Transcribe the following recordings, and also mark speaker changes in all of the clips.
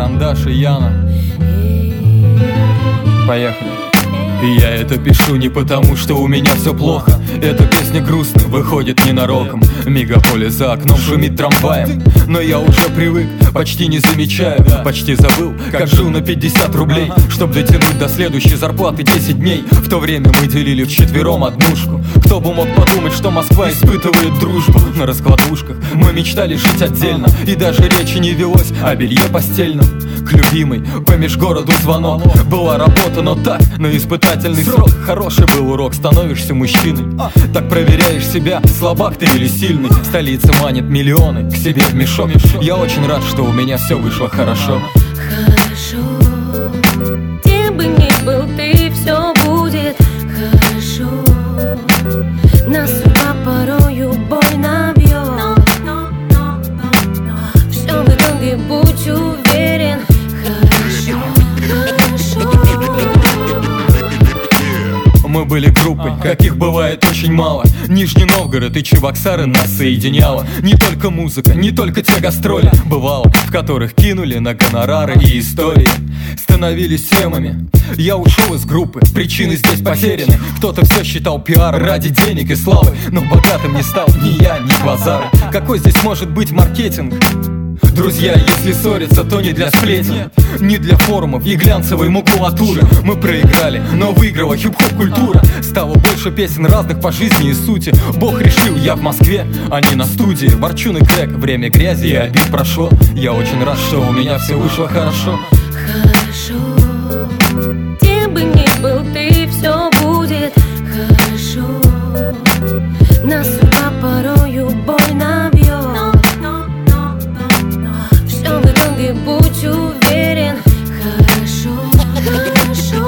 Speaker 1: Карандаш и Яна. Поехали. И я это пишу не потому, что у меня все плохо. Эта песня грустная, выходит ненароком. Мегаполис за окном шумит трамваем. Но я уже привык, почти не замечаю. Почти забыл, как жил на 50 рублей, чтоб дотянуть до следующей зарплаты 10 дней. В то время мы делили вчетвером однушку. Кто бы мог подумать, что Москва испытывает дружбу. На раскладушках мы мечтали жить отдельно, и даже речи не велось о белье постельном. К любимой по межгороду звонок. Была работа, но так, на испытательный срок. Хороший был урок, становишься мужчиной. Так проверяешь себя, слабак ты или сильный. Столица манит миллионы к себе в мешок. Я очень рад, что у меня все вышло хорошо.
Speaker 2: Хорошо, где бы ни был ты, все будет хорошо. Нас судьба порою больно бьет. Все в итоге будь уверен. Хорошо, хорошо.
Speaker 1: Мы были группой, каких бывает очень мало. Нижний Новгород и Чебоксары нас соединяло. Не только музыка, не только те гастроли, бывало, в которых кинули на гонорары и истории. Становились темами. Я ушел из группы, причины здесь потеряны. Кто-то все считал пиаром ради денег и славы, но богатым не стал ни я, ни базары. Какой здесь может быть маркетинг? Друзья, если ссорятся, то не для сплетен, не для форумов и глянцевой макулатуры. Мы проиграли, но выиграла хип-хоп культура. Стало больше песен разных по жизни и сути. Бог решил, я в Москве, а не на студии. Ворчун и крэк, время грязи и обид прошло. Я очень рад, что у меня все вышло хорошо.
Speaker 2: Хорошо, где бы ни был ты, все будет хорошо. Нас судьба порою больно бьет. Все в итоге будь уверен. Хорошо, хорошо.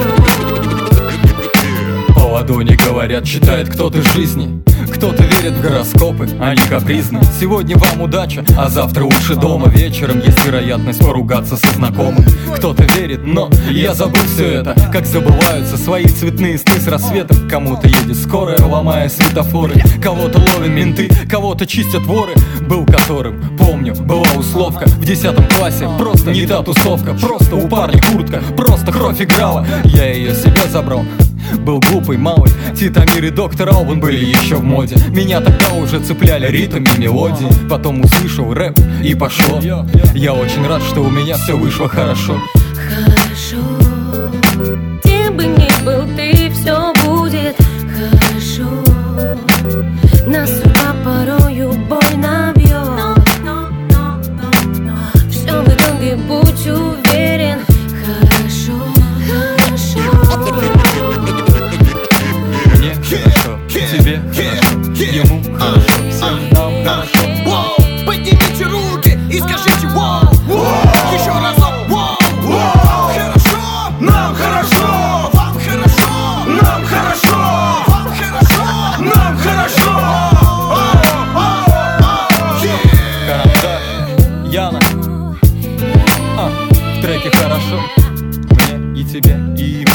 Speaker 1: По ладони говорят, читает кто-то жизни. Кто-то верит в гороскопы, они капризны. Сегодня вам удача, а завтра лучше дома. Вечером есть вероятность поругаться со знакомым. Кто-то верит, но я забыл все это. Как забываются свои цветные сны с рассветом. Кому-то едет скорая, ломая светофоры. Кого-то ловят менты, кого-то чистят воры. Был которым, помню, была условка в 10 классе, просто не та тусовка. Просто у парня куртка, просто кровь играла. Я ее себе забрал. Был глупый, малый, Титамир и Доктор Албан были еще в моде. Меня тогда уже цепляли ритм и мелодии. Потом услышал рэп и пошло. Я очень рад, что у меня все вышло хорошо.
Speaker 2: Хорошо, где бы ни был ты, все будет хорошо. Нас судьба порою больно бьет. Все в итоге будь уверен. Хорошо, хорошо.
Speaker 1: Мне хорошо, тебе хорошо, ему хорошо, всем нам хорошо.
Speaker 3: Поднимите руки и скажите воу. Еще разок воу. Хорошо, нам хорошо. Вам хорошо, нам хорошо. Вам хорошо, нам хорошо.
Speaker 1: Карандаш, Яна. В треке хорошо, мне и тебе, и ему.